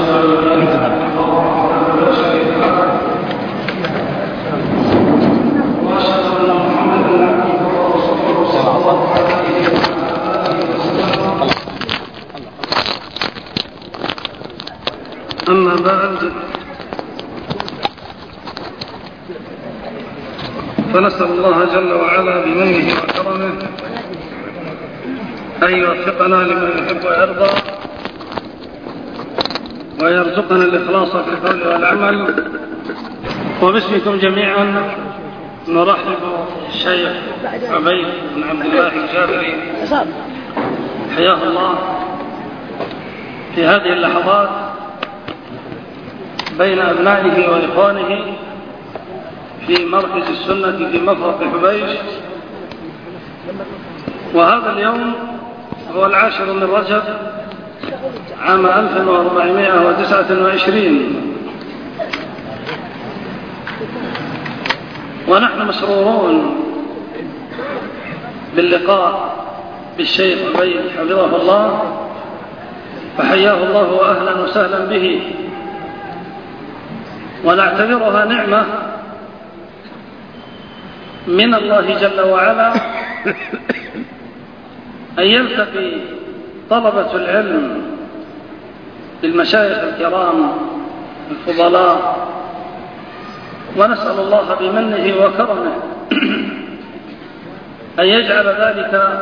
أما بعد، فنسأل الله جل وعلا بمنه وكرمه أن يوفقنا لما يحب ويرضى، ويرزقنا الإخلاص في القول والعمل. وباسمكم جميعا نرحب الشيخ عبيد بن عبد الله الجابري حياه الله في هذه اللحظات بين أبنائه وإخوانه في مركز السنة في مفرق حبيش. وهذا اليوم هو 10 من رجب عام 1429، ونحن مسرورون باللقاء بالشيخ عبيد حفظه الله، فحياه الله وأهلا وسهلا به. ونعتبرها نعمة من الله جل وعلا أن يلتقي طلبة العلم بالمشايخ الكرام الفضلاء، ونسأل الله بمنه وكرمه أن يجعل ذلك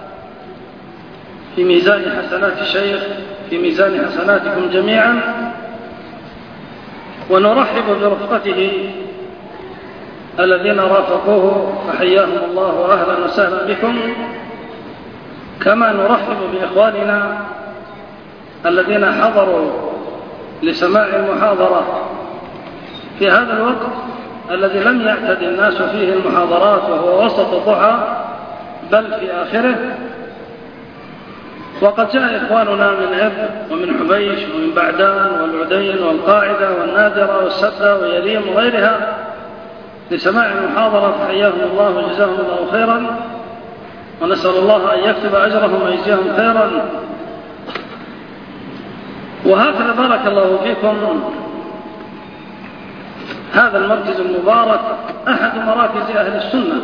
في ميزان حسنات الشيخ، في ميزان حسناتكم جميعا. ونرحب برفقته الذين رافقوه، فحياهم الله وأهلا وسهلا بكم، كما نرحب بإخواننا الذين حضروا لسماع المحاضرة في هذا الوقت الذي لم يعتد الناس فيه المحاضرات، وهو وسط الضحى بل في آخره. وقد جاء إخواننا من عب ومن حبيش ومن بعدان والعدين والقاعدة والنادرة والسدة ويليم وغيرها لسماع المحاضرة، فحياهم الله وجزاهم الله خيرا، ونسأل الله أن يكتب أجرهم ويجزيهم خيرا. وهكذا بارك الله فيكم هذا المركز المبارك أحد مراكز أهل السنة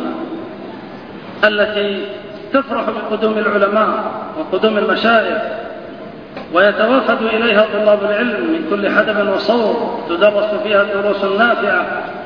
التي تفرح بقدوم العلماء وقدوم المشايخ، ويتوافد إليها طلاب العلم من كل حدب وصوب، تدرس فيها الدروس النافعة.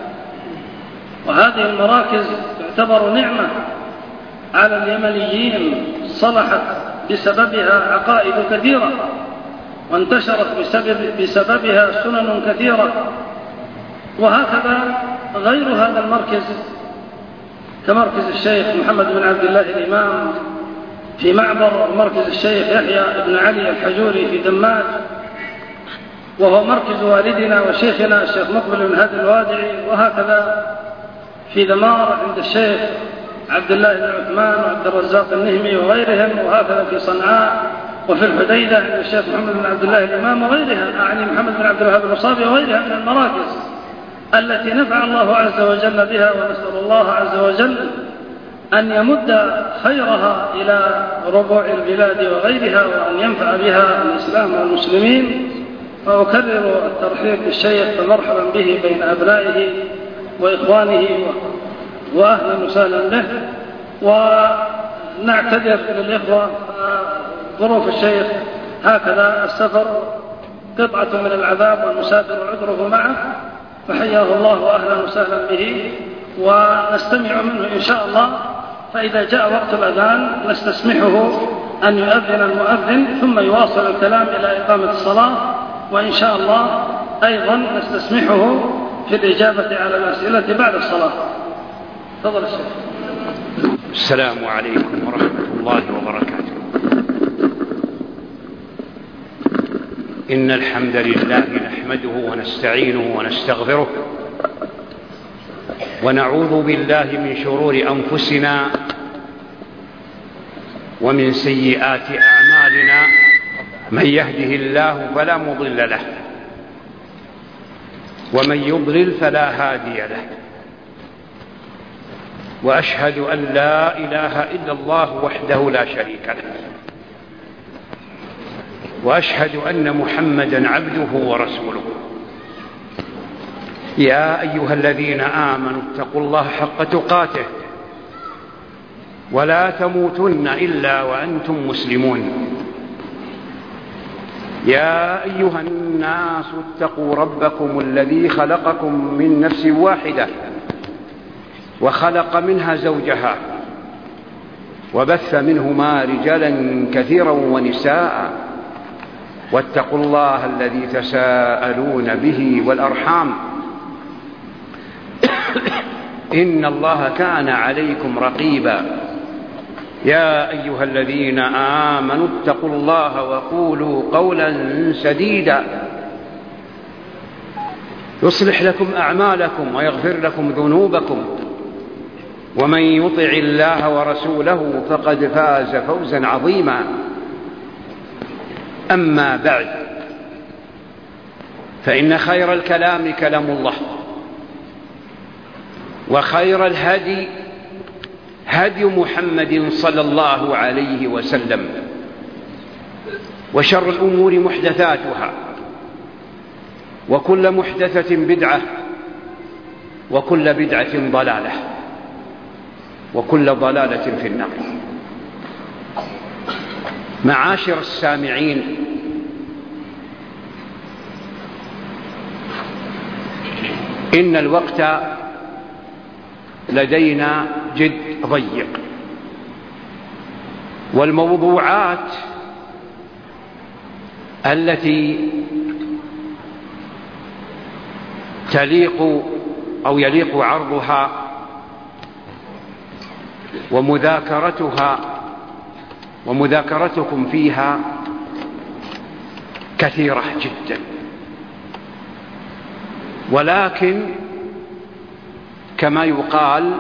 وهذه المراكز تعتبر نعمة على اليمنيين، صلحت بسببها عقائد كثيرة، وانتشرت بسببها سنن كثيرة. وهكذا غير هذا المركز كمركز الشيخ محمد بن عبد الله الإمام في معبر، ومركز الشيخ يحيى بن علي الحجوري في دماج، وهو مركز والدنا وشيخنا الشيخ مقبل بن هادي الوادعي. وهكذا في دمار عند الشيخ عبد الله بن عثمان وعبد الرزاق النهمي وغيرهم. وهكذا في صنعاء وفي الحديدة عند الشيخ محمد بن عبد الله الإمام وغيرها، أعني محمد بن عبد الوهاب الوصابي وغيرها من المراكز التي نفع الله عز وجل بها. ونسأل الله عز وجل أن يمد خيرها إلى ربوع البلاد وغيرها، وأن ينفع بها الإسلام والمسلمين. وأكرر الترحيب بالشيخ، فمرحبا به بين أبنائه وإخوانه، وأهلا وسهلا به. ونعتذر للإخوة ظروف الشيخ، هكذا السفر قطعة من العذاب، والمسافر عذره معه، فحياه الله وأهلا وسهلا به. ونستمع منه إن شاء الله، فإذا جاء وقت الأذان نستسمحه أن يؤذن المؤذن، ثم يواصل الكلام إلى إقامة الصلاة. وإن شاء الله أيضا نستسمحه في الإجابة على الأسئلة بعد الصلاة. تفضل الشيخ. السلام عليكم ورحمة الله وبركاته. إن الحمد لله نحمده ونستعينه ونستغفره، ونعوذ بالله من شرور أنفسنا ومن سيئات أعمالنا. من يهده الله فلا مضل له، ومن يضلل فلا هادي له. وأشهد أن لا إله إلا الله وحده لا شريك له، وأشهد أن محمدا عبده ورسوله. يا أيها الذين آمنوا اتقوا الله حق تقاته ولا تموتن إلا وأنتم مسلمون. يا أيها الناس اتقوا ربكم الذي خلقكم من نفس واحدة وخلق منها زوجها وبث منهما رجالا كثيرا ونساء واتقوا الله الذي تساءلون به والأرحام إن الله كان عليكم رقيبا. يا أيها الذين آمنوا اتقوا الله وقولوا قولا سديدا يصلح لكم أعمالكم ويغفر لكم ذنوبكم ومن يطع الله ورسوله فقد فاز فوزا عظيما. أما بعد، فإن خير الكلام كلام الله، وخير الهدي هدي محمد صلى الله عليه وسلم، وشر الأمور محدثاتها، وكل محدثة بدعة، وكل بدعة ضلالة، وكل ضلالة في النار. معاشر السامعين، إن الوقت لدينا جد ضيق، والموضوعات التي تليق أو يليق عرضها ومذاكرتكم فيها كثيرة جدا، ولكن كما يقال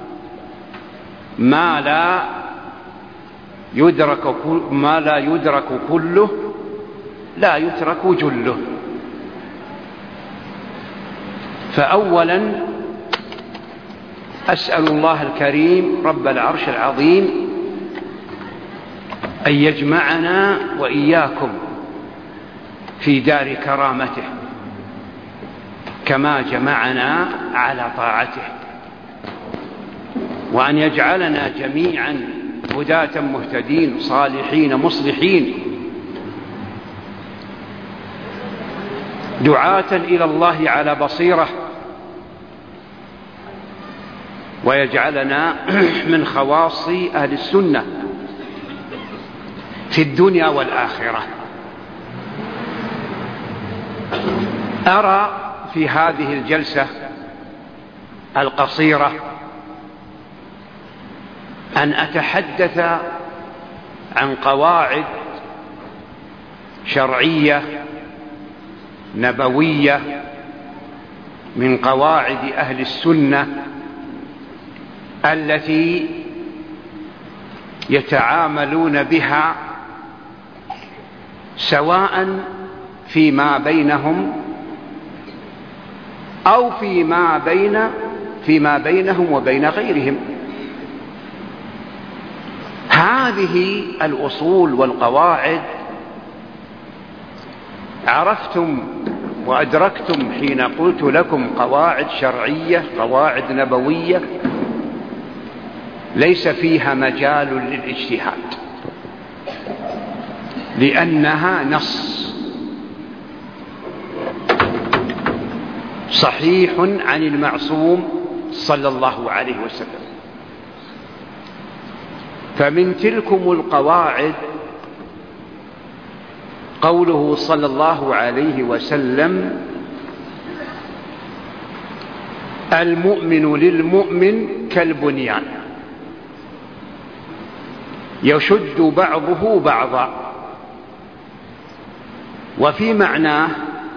ما لا يدرك كله لا يترك جله. فأولا أسأل الله الكريم رب العرش العظيم أن يجمعنا وإياكم في دار كرامته كما جمعنا على طاعته، وأن يجعلنا جميعا هداة مهتدين صالحين مصلحين دعاة إلى الله على بصيرة، ويجعلنا من خواص أهل السنة في الدنيا والآخرة. أرى في هذه الجلسة القصيرة أن أتحدث عن قواعد شرعية نبوية من قواعد أهل السنة التي يتعاملون بها سواء فيما بينهم أو فيما بينهم وبين غيرهم. هذه الأصول والقواعد عرفتم وأدركتم حين قلت لكم قواعد شرعية قواعد نبوية ليس فيها مجال للاجتهاد، لأنها نص صحيح عن المعصوم صلى الله عليه وسلم. فمن تلكم القواعد قوله صلى الله عليه وسلم: المؤمن للمؤمن كالبنيان يشد بعضه بعضا. وفي معناه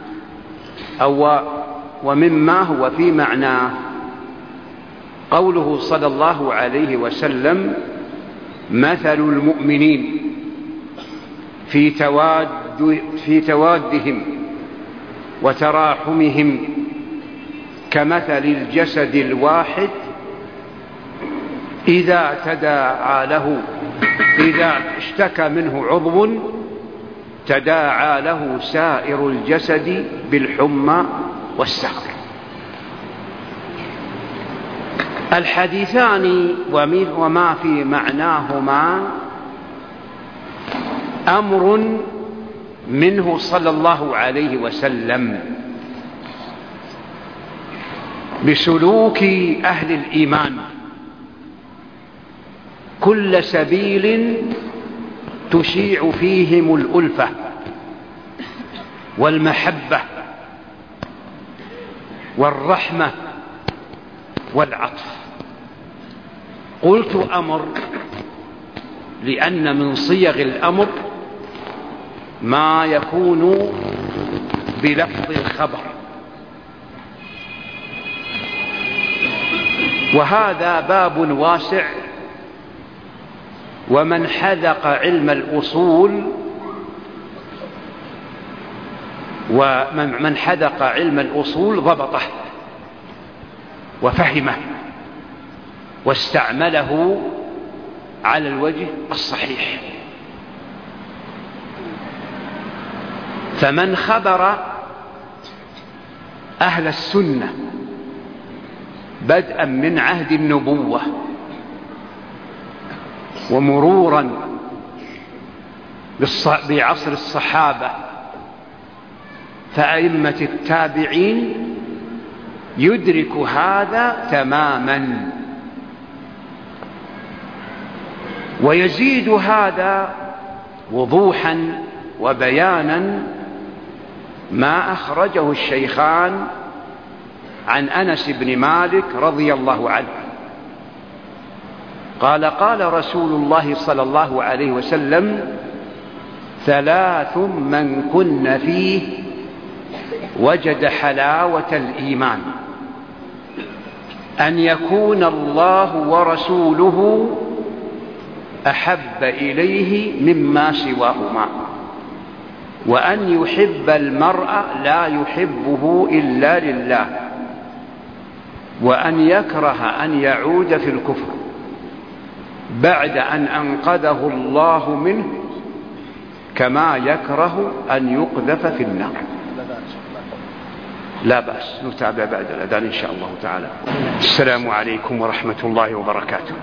ومما هو في معناه قوله صلى الله عليه وسلم: مثل المؤمنين في توادهم وتراحمهم كمثل الجسد الواحد إذا اشتكى منه عضو تداعى له سائر الجسد بالحمى والسهر. الحديثان وما في معناهما أمر منه صلى الله عليه وسلم بسلوك أهل الإيمان كل سبيل تشيع فيهم الألفة والمحبة والرحمة والعطف. قلت أمر لأن من صيغ الأمر ما يكون بلفظ الخبر، وهذا باب واسع، ومن حذق علم الأصول ومن حذق علم الأصول ضبطه وفهمه واستعمله على الوجه الصحيح. فمن خبر أهل السنة بدءا من عهد النبوة ومرورا بعصر الصحابة فأئمة التابعين يدرك هذا تماما، ويزيد هذا وضوحا وبيانا ما أخرجه الشيخان عن أنس بن مالك رضي الله عنه قال: قال رسول الله صلى الله عليه وسلم: 3 من كن فيه وجد حلاوة الإيمان، أن يكون الله ورسوله أحب إليه مما سواهما، وأن يحب المرء لا يحبه إلا لله، وأن يكره أن يعود في الكفر بعد أن أنقذه الله منه، كما يكره أن يقذف في النار. لا بأس نتابع بعد الأذان إن شاء الله تعالى. السلام عليكم ورحمة الله وبركاته.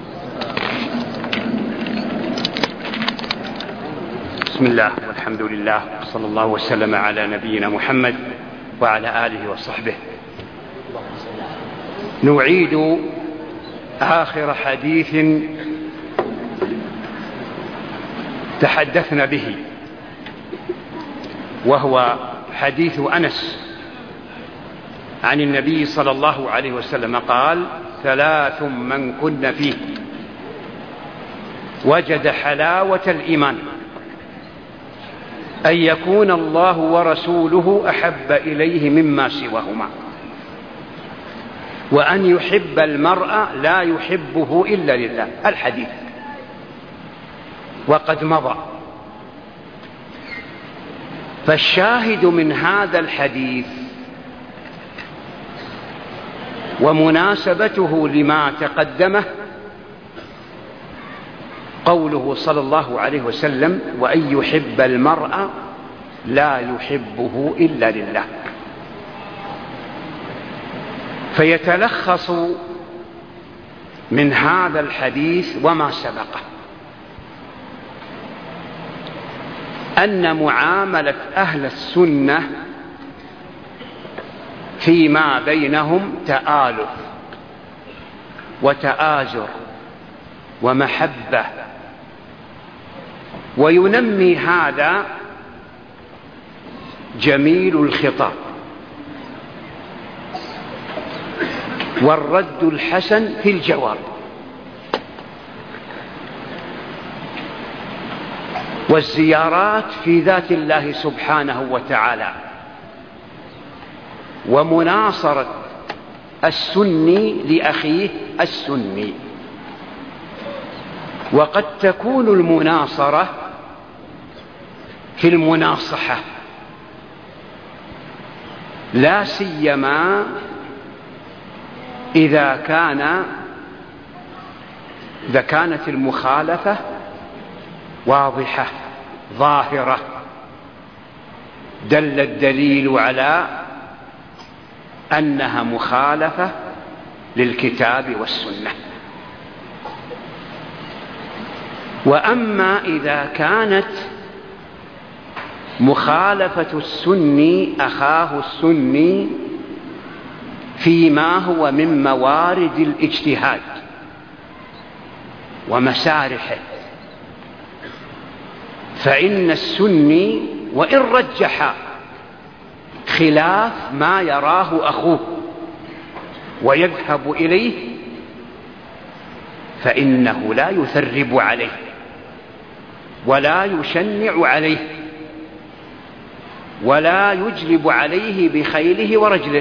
بسم الله والحمد لله صلى الله وسلم على نبينا محمد وعلى آله وصحبه. نعيد آخر حديث تحدثنا به، وهو حديث أنس عن النبي صلى الله عليه وسلم قال: 3 من كن فيه وجد حلاوة الإيمان، أن يكون الله ورسوله أحب إليه مما سواهما، وأن يحب المرء لا يحبه إلا لله. الحديث وقد مضى. فالشاهد من هذا الحديث ومناسبته لما تقدمه قوله صلى الله عليه وسلم: وأن يحب المرء لا يحبه إلا لله. فيتلخص من هذا الحديث وما سبقه أن معاملة أهل السنة فيما بينهم تآلف وتآزر ومحبة، وينمي هذا جميل الخطاب والرد الحسن في الجواب، والزيارات في ذات الله سبحانه وتعالى، ومناصرة السني لأخيه السني. وقد تكون المناصرة في المناصحة، لا سيما إذا كانت المخالفة واضحة ظاهرة دل الدليل على أنها مخالفة للكتاب والسنة. وأما إذا كانت مخالفة السني أخاه السني فيما هو من موارد الاجتهاد ومسارحه، فإن السني وإن رجح خلاف ما يراه أخوه ويذهب إليه فإنه لا يثرب عليه ولا يشنع عليه ولا يجلب عليه بخيله ورجله.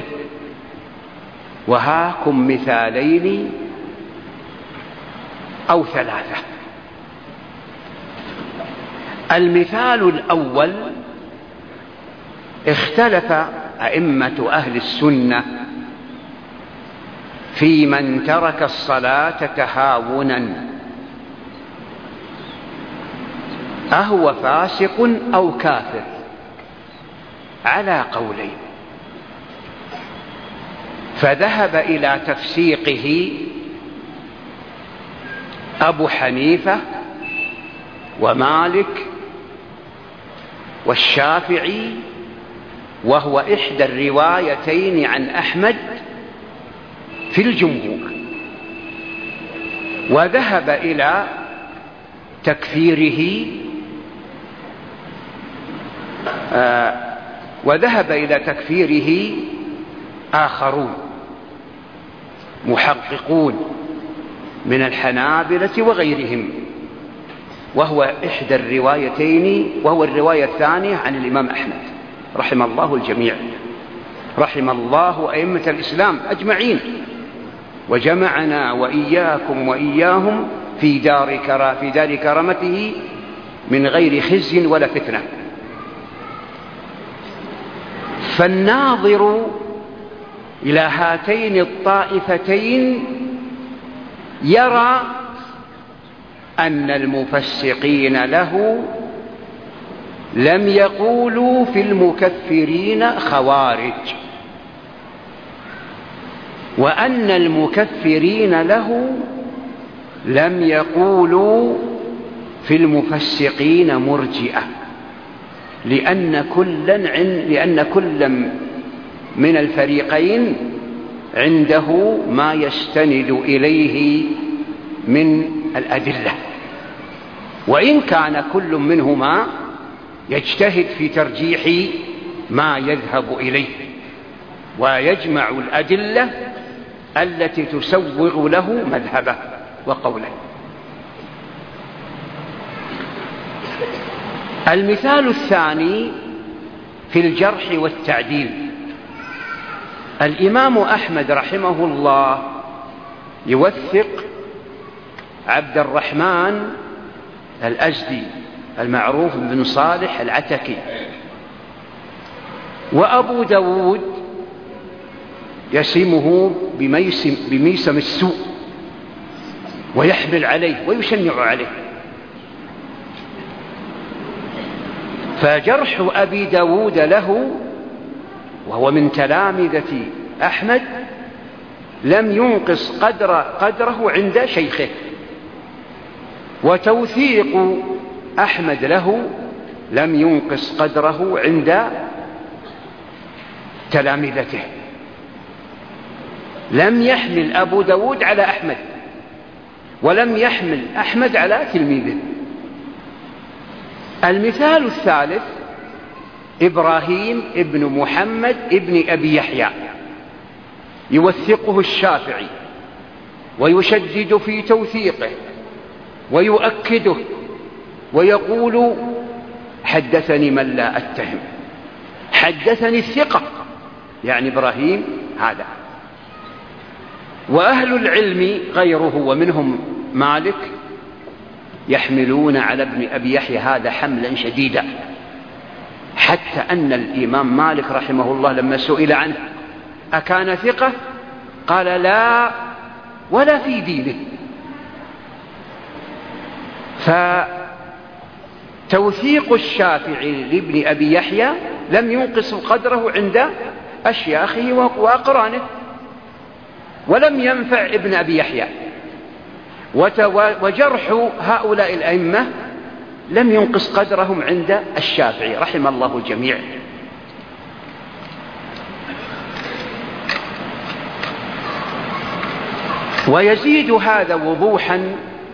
وهاكم مثالين أو ثلاثة. المثال الأول: اختلف أئمة أهل السنة في من ترك الصلاة تهاونا أهو فاسق أو كافر، على قولين. فذهب إلى تفسيقه أبو حنيفة ومالك والشافعي، وهو إحدى الروايتين عن أحمد في الجمهور. وذهب إلى تكفيره آخرون محققون من الحنابلة وغيرهم، وهو إحدى الروايتين، وهو الرواية الثانية عن الإمام أحمد رحم الله الجميع، رحم الله أئمة الإسلام أجمعين، وجمعنا وإياكم وإياهم في دار كرامته من غير خزي ولا فتنة. فالناظر إلى هاتين الطائفتين يرى أن المفسقين له لم يقولوا في المكفرين خوارج، وأن المكفرين له لم يقولوا في المفسقين مرجئة، لأن كل من الفريقين عنده ما يستند إليه من الأدلة، وإن كان كل منهما يجتهد في ترجيح ما يذهب إليه ويجمع الأدلة التي تسوغ له مذهبه وقوله. المثال الثاني في الجرح والتعديل: الإمام أحمد رحمه الله يوثق عبد الرحمن الأزدي المعروف بن صالح العتكي، وأبو داود يسمه بميسم السوء ويحمل عليه ويشنع عليه. فجرح أبي داود له، وهو من تلامذة أحمد، لم ينقص قدره عند شيخه، وتوثيق أحمد له لم ينقص قدره عند تلامذته. لم يحمل أبو داود على أحمد، ولم يحمل أحمد على تلميذه. المثال الثالث: إبراهيم ابن محمد ابن أبي يحيى، يوثقه الشافعي ويشدد في توثيقه ويؤكده ويقول: حدثني من لا أتهم، حدثني الثقة، يعني إبراهيم هذا. وأهل العلم غيره ومنهم مالك يحملون على ابن أبي يحيى هذا حملا شديدا، حتى أن الإمام مالك رحمه الله لما سئل عنه أكان ثقة قال: لا، ولا في دينه. فتوثيق الشافعي لابن أبي يحيى لم ينقص قدره عند أشياخه وأقرانه، ولم ينفع ابن أبي يحيى. وجرح هؤلاء الأئمة لم ينقص قدرهم عند الشافعي رحم الله الجميع. ويزيد هذا وضوحا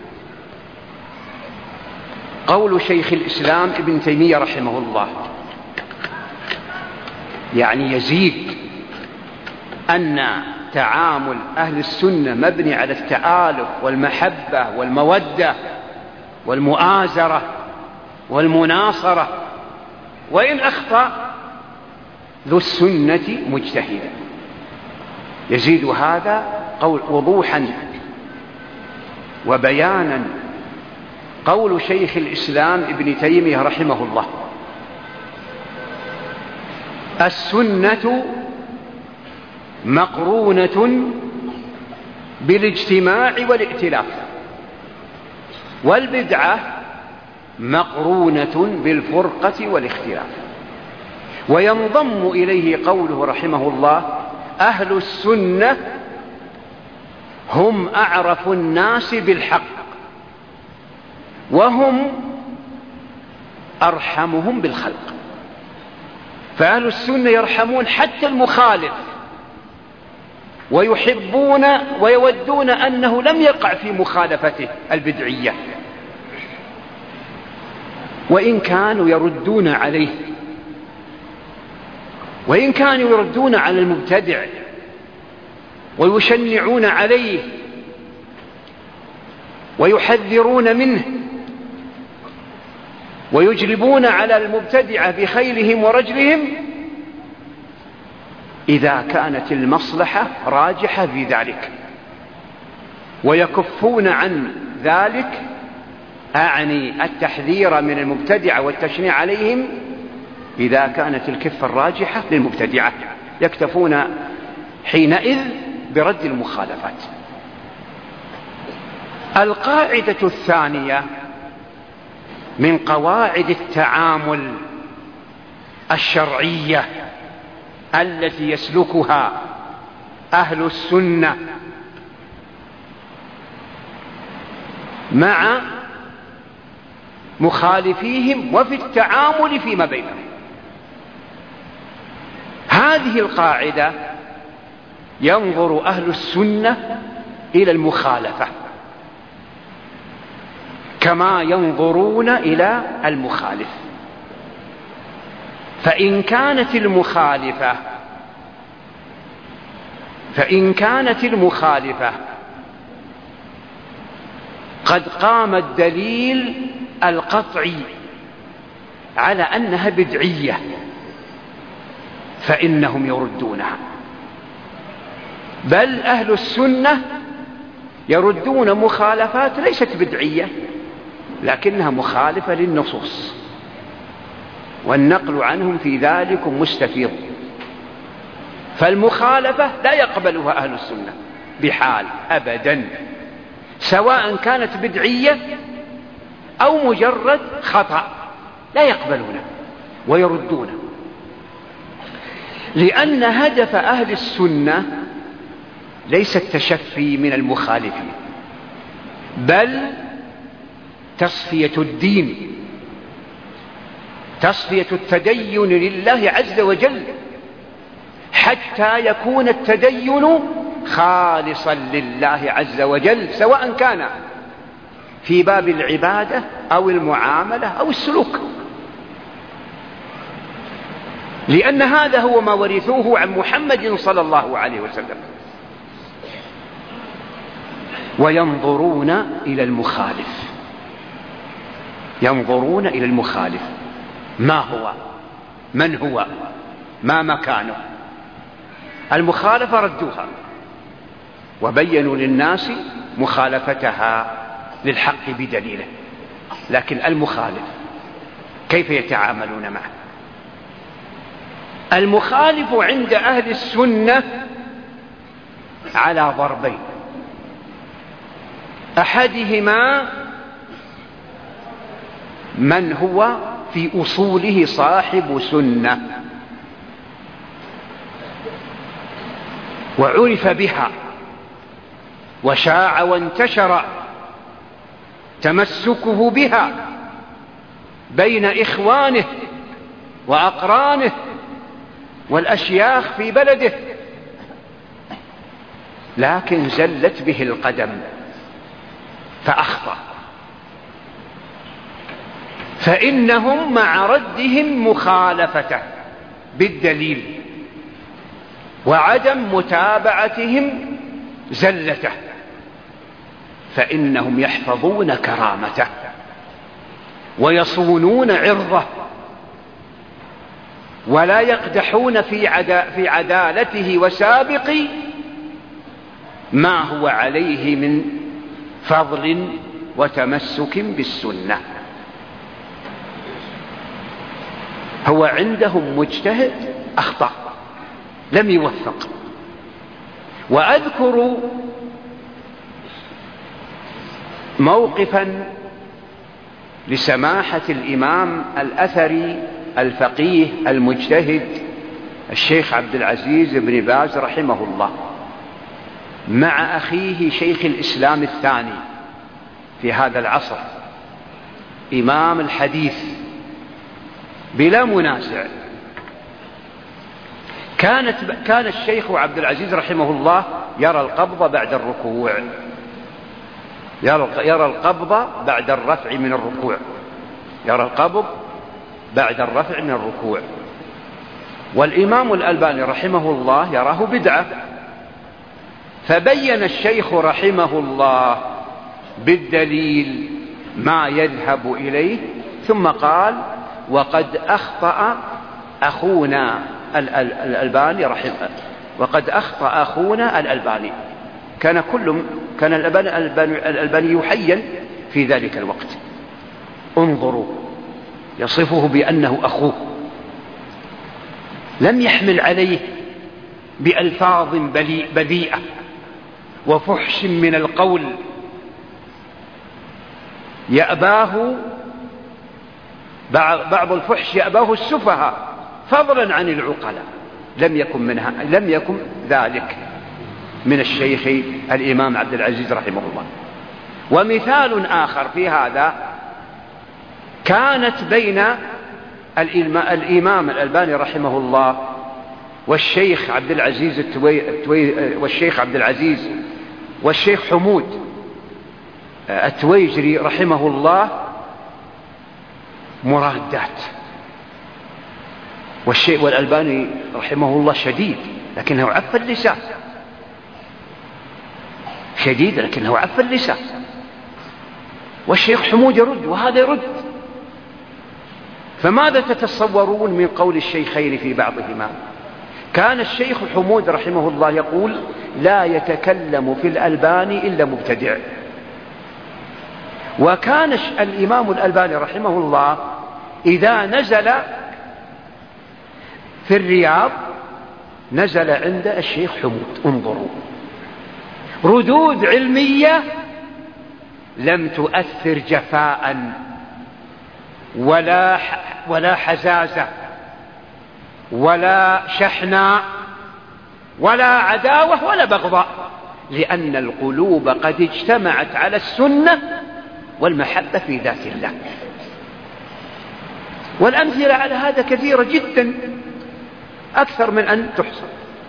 قول شيخ الإسلام ابن تيمية رحمه الله، يعني يزيد أن تعامل أهل السنة مبني على التآلف والمحبة والمودة والمؤازرة والمناصرة، وإن أخطأ ذو السنة مجتهدا. يزيد هذا قول وضوحا وبيانا قول شيخ الإسلام ابن تيمية رحمه الله: السنة مقرونة بالاجتماع والائتلاف، والبدعة مقرونة بالفرقة والاختلاف. وينضم إليه قوله رحمه الله: أهل السنة هم أعرف الناس بالحق وهم أرحمهم بالخلق. فأهل السنة يرحمون حتى المخالف، ويحبون ويودون أنه لم يقع في مخالفته البدعية، وإن كانوا يردون عليه، وإن كانوا يردون على المبتدع ويشنعون عليه ويحذرون منه ويجلبون على المبتدعة بخيلهم ورجلهم، إذا كانت المصلحة راجحة في ذلك، ويكفون عن ذلك، أعني التحذير من المبتدعة والتشنيع عليهم، إذا كانت الكفة الراجحة للمبتدعة يكتفون حينئذ برد المخالفات. القاعدة الثانية من قواعد التعامل الشرعية التي يسلكها أهل السنة مع مخالفيهم وفي التعامل فيما بينهم. هذه القاعدة ينظر أهل السنة إلى المخالفة كما ينظرون إلى المخالف. فإن كانت المخالفة قد قام الدليل القطعي على أنها بدعية فإنهم يردونها، بل أهل السنة يردون مخالفات ليست بدعية لكنها مخالفة للنصوص، والنقل عنهم في ذلك مستفيض. فالمخالفة لا يقبلها أهل السنة بحال أبدا، سواء كانت بدعية أو مجرد خطأ، لا يقبلونه ويردونه، لأن هدف أهل السنة ليس التشفي من المخالفين، بل تصفية الدين، تصفية التدين لله عز وجل، حتى يكون التدين خالصا لله عز وجل، سواء كان في باب العبادة أو المعاملة أو السلوك، لأن هذا هو ما ورثوه عن محمد صلى الله عليه وسلم. وينظرون إلى المخالف، ينظرون إلى المخالف، ما هو، من هو، ما مكانه. المخالفة ردوها وبينوا للناس مخالفتها للحق بدليله، لكن المخالف كيف يتعاملون معه؟ المخالف عند أهل السنة على ضربين: أحدهما من هو في أصوله صاحب سنة وعرف بها وشاع وانتشر تمسكه بها بين إخوانه وأقرانه والأشياخ في بلده، لكن زلت به القدم فأخطأ. فإنهم مع ردهم مخالفته بالدليل وعدم متابعتهم زلته، فإنهم يحفظون كرامته ويصونون عرضه ولا يقدحون في عدالته وسابق ما هو عليه من فضل وتمسك بالسنة. هو عندهم مجتهد أخطأ لم يوفق. وأذكر موقفا لسماحة الإمام الأثري الفقيه المجتهد الشيخ عبد العزيز بن باز رحمه الله مع أخيه شيخ الإسلام الثاني في هذا العصر، إمام الحديث بلا منازع. كان الشيخ عبد العزيز رحمه الله يرى القبض بعد الركوع، يرى القبض بعد الرفع من الركوع، يرى القبض بعد الرفع من الركوع. والإمام الألباني رحمه الله يراه بدعة. فبين الشيخ رحمه الله بالدليل ما يذهب إليه، ثم قال: وقد أخطأ أخونا الألباني وقد أخطأ أخونا الألباني. كان الألباني حيا في ذلك الوقت. انظروا، يصفه بأنه أخوه، لم يحمل عليه بألفاظ بذيئة وفحش من القول يأباه بعض الفحش يأباه السفهاء فضلا عن العقلاء. لم يكن ذلك من الشيخ الإمام عبد العزيز رحمه الله. ومثال آخر في هذا، كانت بين الإمام الألباني رحمه الله والشيخ عبد العزيز والشيخ حمود التويجري رحمه الله مرادات. والألباني رحمه الله شديد لكنه عف اللسان، شديد لكنه عف اللسان. والشيخ حمود يرد وهذا يرد. فماذا تتصورون من قول الشيخين في بعضهما؟ كان الشيخ حمود رحمه الله يقول: لا يتكلم في الألباني إلا مبتدع. وكان الإمام الألباني رحمه الله إذا نزل في الرياض نزل عند الشيخ حمود. انظروا، ردود علمية لم تؤثر جفاء ولا حزازة ولا شحناء ولا عداوة ولا بغضاء، لأن القلوب قد اجتمعت على السنة والمحبة في ذات الله. والأمثلة على هذا كثيرة جدا، أكثر من أن تحصى.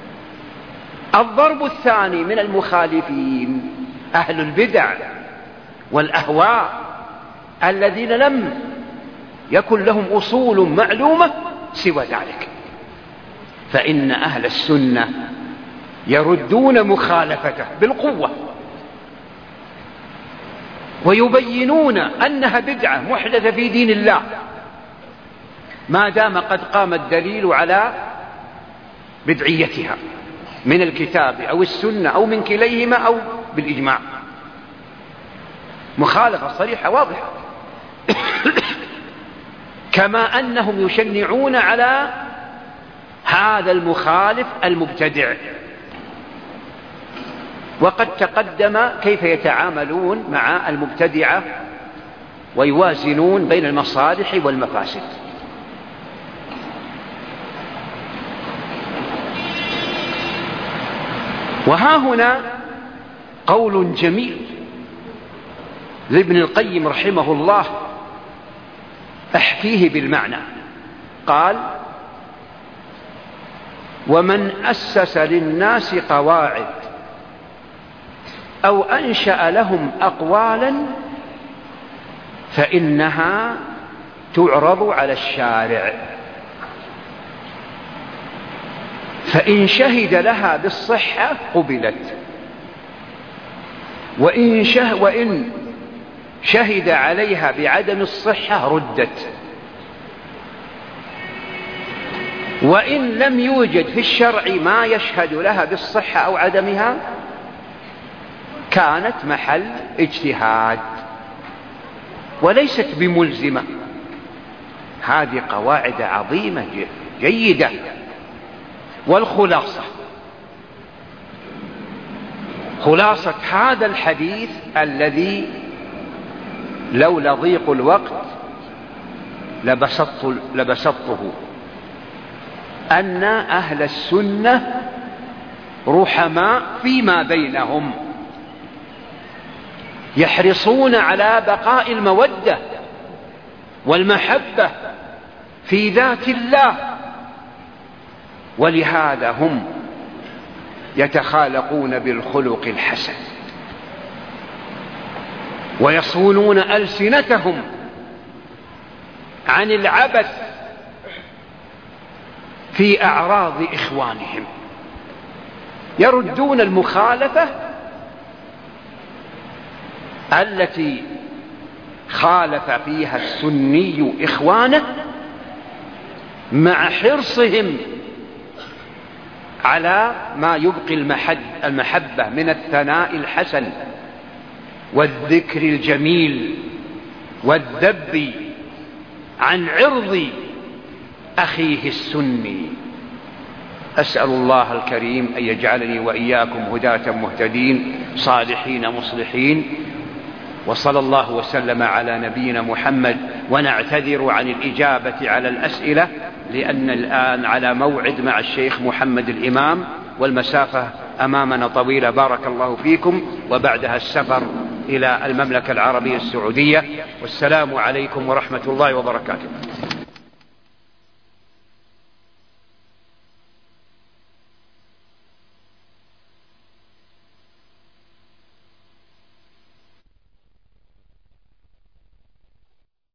الضرب الثاني من المخالفين أهل البدع والأهواء الذين لم يكن لهم أصول معلومة سوى ذلك. فإن أهل السنة يردون مخالفته بالقوة ويبينون أنها بدعة محدثة في دين الله ما دام قد قام الدليل على بدعيتها من الكتاب أو السنة أو من كليهما أو بالإجماع. مخالفة صريحة واضحة. كما أنهم يشنعون على هذا المخالف المبتدع. وقد تقدم كيف يتعاملون مع المبتدعة ويوازنون بين المصالح والمفاسد. وها هنا قول جميل لابن القيم رحمه الله أحكيه بالمعنى. قال: ومن أسس للناس قواعد أو أنشأ لهم أقوالا فإنها تعرض على الشارع، فإن شهد لها بالصحة قبلت، وإن شهد عليها بعدم الصحة ردت، وإن لم يوجد في الشرع ما يشهد لها بالصحة أو عدمها كانت محل اجتهاد وليست بملزمة. هذه قواعد عظيمة جيدة. والخلاصة، خلاصة هذا الحديث الذي لولا ضيق الوقت لبسطته، أن أهل السنة رحماء فيما بينهم، يحرصون على بقاء المودة والمحبة في ذات الله، ولهذا هم يتخالقون بالخلق الحسن ويصونون ألسنتهم عن العبث في أعراض إخوانهم، يردون المخالفة التي خالف فيها السني إخوانه مع حرصهم على ما يبقي المحبة من الثناء الحسن والذكر الجميل والذب عن عرض أخيه السني. أسأل الله الكريم أن يجعلني وإياكم هداة مهتدين صالحين مصلحين، وصلى الله وسلم على نبينا محمد. ونعتذر عن الإجابة على الأسئلة لأن الآن على موعد مع الشيخ محمد الإمام والمسافة أمامنا طويلة، بارك الله فيكم، وبعدها السفر إلى المملكة العربية السعودية. والسلام عليكم ورحمة الله وبركاته.